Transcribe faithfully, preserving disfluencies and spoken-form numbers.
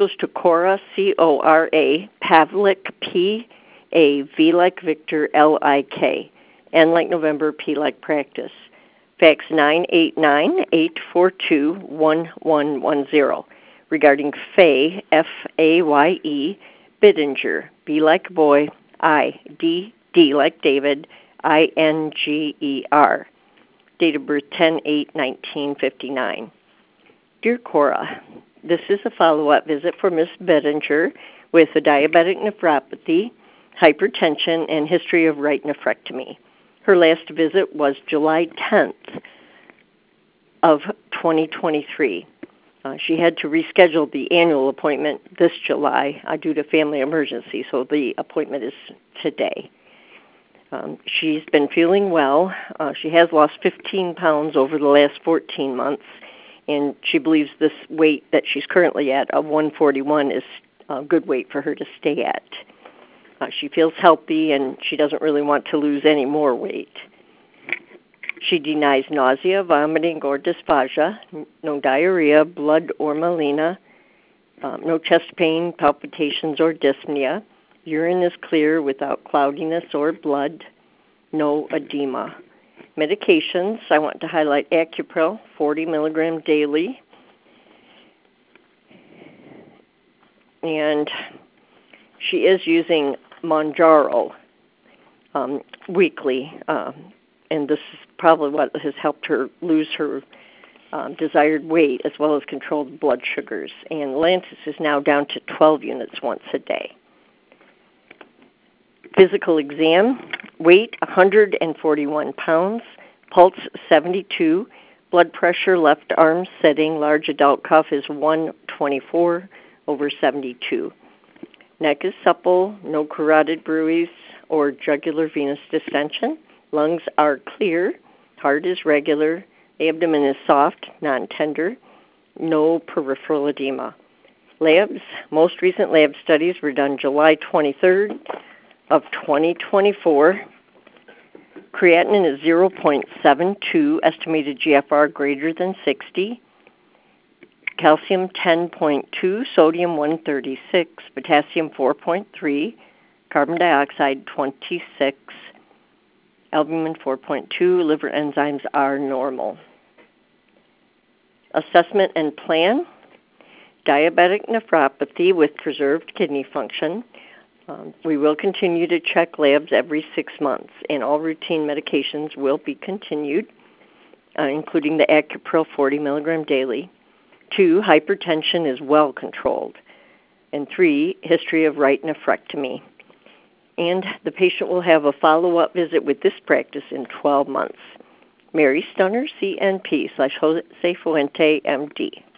goes to Cora, C O R A, Pavlik, P A V like Victor, L I K, N like November, P like Practice. Fax nine eight nine, eight four two, one one one zero regarding Faye, F A Y E, Bidinger, B like boy, I, D, D like David, I N G E R. Date of birth ten eight nineteen fifty-nine. Dear Cora, this is a follow-up visit for Miss Bidinger with a diabetic nephropathy, hypertension, and history of right nephrectomy. Her last visit was July tenth of twenty twenty-three. Uh, she had to reschedule the annual appointment this July uh, due to family emergency, so the appointment is today. Um, she's been feeling well. Uh, she has lost fifteen pounds over the last fourteen months, and she believes this weight that she's currently at of one forty-one is a good weight for her to stay at. Uh, she feels healthy, and she doesn't really want to lose any more weight. She denies nausea, vomiting, or dysphagia, no diarrhea, blood or melena, um, no chest pain, palpitations, or dyspnea. Urine is clear without cloudiness or blood, no edema. Medications, I want to highlight Acupril, forty milligrams daily. And she is using Mounjaro um, weekly, um, and this is probably what has helped her lose her um, desired weight as well as control the blood sugars. And Lantus is now down to twelve units once a day. Physical exam, weight one hundred forty-one pounds, pulse seventy-two, blood pressure left arm setting, large adult cuff is one twenty-four over seventy-two. Neck is supple, no carotid bruits or jugular venous distension. Lungs are clear, heart is regular, abdomen is soft, non-tender, no peripheral edema. Labs, most recent lab studies were done July twenty-third of twenty twenty-four. Creatinine is zero point seven two, estimated G F R greater than sixty. Calcium ten point two, sodium one thirty-six, potassium four point three, carbon dioxide twenty-six, albumin four point two, liver enzymes are normal. Assessment and plan, diabetic nephropathy with preserved kidney function. Um, we will continue to check labs every six months, and all routine medications will be continued, uh, including the Acupril forty milligrams daily. Two, hypertension is well controlled. And three, history of right nephrectomy. And the patient will have a follow-up visit with this practice in twelve months. Mary Stunner, C N P slash Jose Fuente, M D.